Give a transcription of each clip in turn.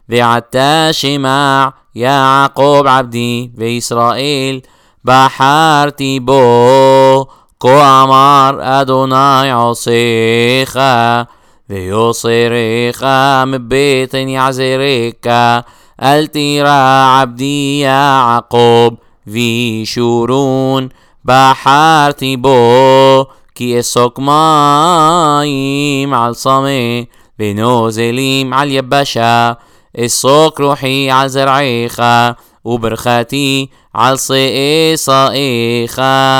ועתה שמע יעקב עבדי וישראל בחרתי בו, כה אמר אדוני עושיך ויוסריך מבטן יעזרך, אל תירא עבדי יעקב וישורון, בחרתי בו כי אסוק מים על צמא ונוזלים על יבשה, אסוק רוחי על זרעך וברכתי על שאי שאיך,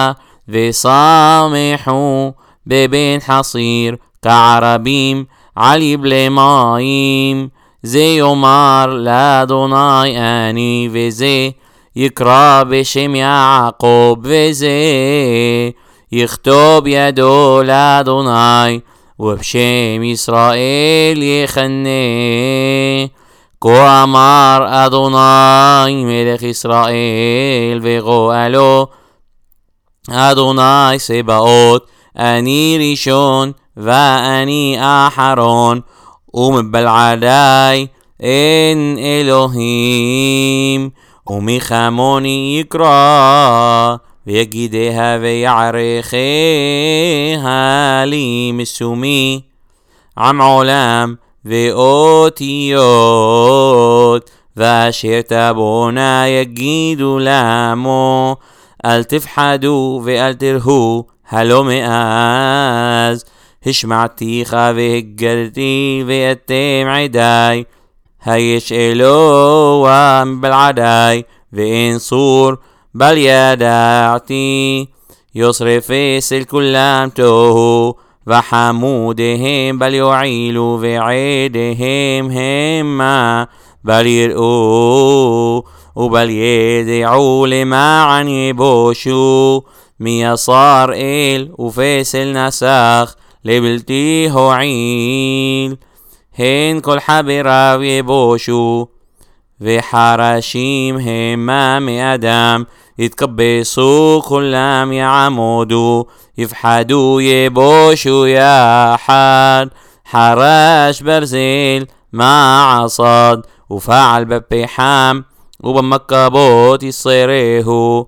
ושמחו בבן חסיר כערבים על יבלי מים, זה יאמר לאדוני אני, וזה יקרא בשם יעקב, וזה יכתוב ידו לאדוני ובשם ישראל יכנה. כה אמר אדוני מלך ישראל וגואלו, אדוני סבאות, אני ראשון ואני אחרון, ומבלעדי אין אלוהים, ומחמוני יקרא ויגידיה ויערכיה לי מסומי עם עולם ואותיות, ואשר תבונה יגידו למו, אל תפחדו ואל תרהו, הלא מאז השמעתיך והגדתי ואתם עדי, היש אלוה מבלעדי ואין צור בל ידעתי, יוסרף אצל כולם תוהו, וחמודיהם בל יועילו ועדיהם המה בל יראו, ובל ידעו למען יבושו, מיסר אל ופסל נסך לבלתי הועיל, הן כל חבריו יבושו, וחרשים המה מאדם, יתקבסו כולם יעמודו, יפחדו יבושו יחד, חרש ברזל מעצד, ופעל בפחם ובמקבות יסרהו,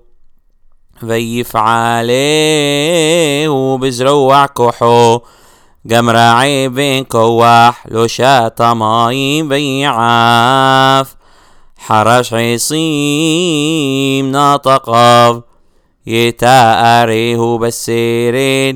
ויפעלהו בזרוע כוחו, גם רעי בן כוח לא שתה מים ויעף, חרש עשים נטקיו, יתארהו בסרד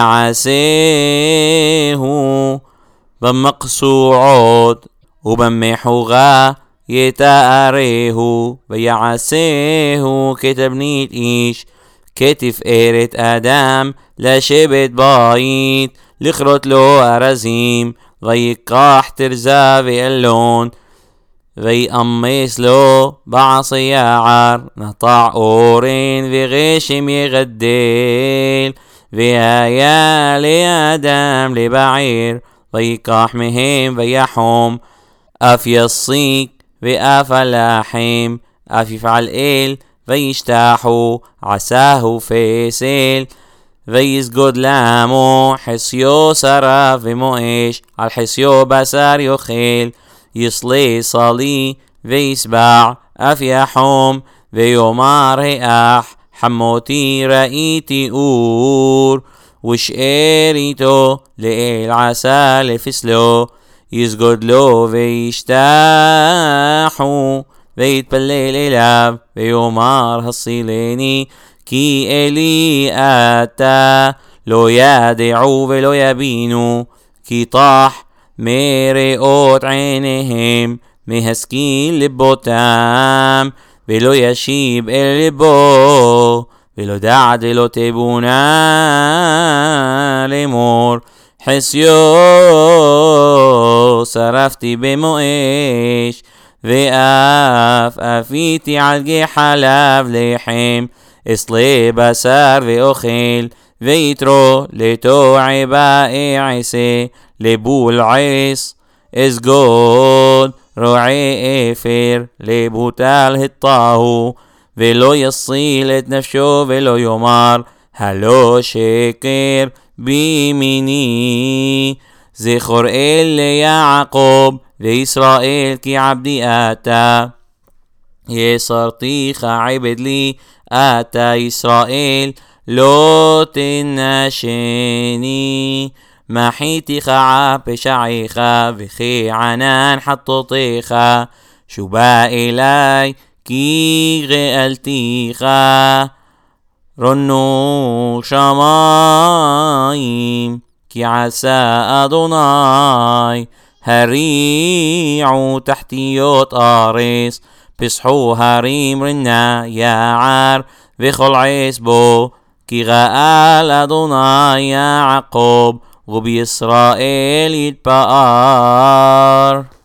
יעשהו, במקסועות ובמחוגה יתארהו, ויעשהו כתבנית איש, כתפארת אדם לשבת בית, לכרות לו ארזים, ויקח תרזה ואלון, ויאמס לו בעص יער, נטע אורן וגשם יגדל, והיה לאדם לבעיר, ויקח מהם ויחום, אף יסיק ואף הלחם, אף יפעל אל וישתחו, עשהו פסל ויסגוד למו, חסיו שרף ומואש, על חסיו בשר יאכל, יסלה סלי ויסבע, אף יחום, ויאמר האח חמותי ראיתי אור, ושאר איתו לאל עשה לפסלו, יסגוד לו וישתחו, ויתפלל אליו, ויאמר הצילני, כי אלי אתה, לא ידעו ולא יבינו, כי טח מראות עיניהם, מהשכיל לבותם, ולא ישיב אל לבו, ולא דעת ולא תבונה לאמור, חסיו שרפתי במואש, ואף אפיתי על גחליו לחם, אסלה בשר ואוכל, ויתרו לתועי באי עשה, לבול עס אסגוד, רועי אפר לבוטל הטהו, ולא יסיל את נפשו ולא יאמר הלא שקר בימיני, זכור אל ליעקב וישראל כי עבדי אתה. יסרתיך עבד לי אתה ישראל, לא תנשני. מחיתיך פשעיך וכי ענן חטאותיך, שובה אלי כי גאלתיך. רנו שמיים כי עשה אדוני, הריעו תחתיות ארץ, פסחו הרים רנה יער וכל עשבו, כי גאל אדוני יעקב ובישראל יתפאר.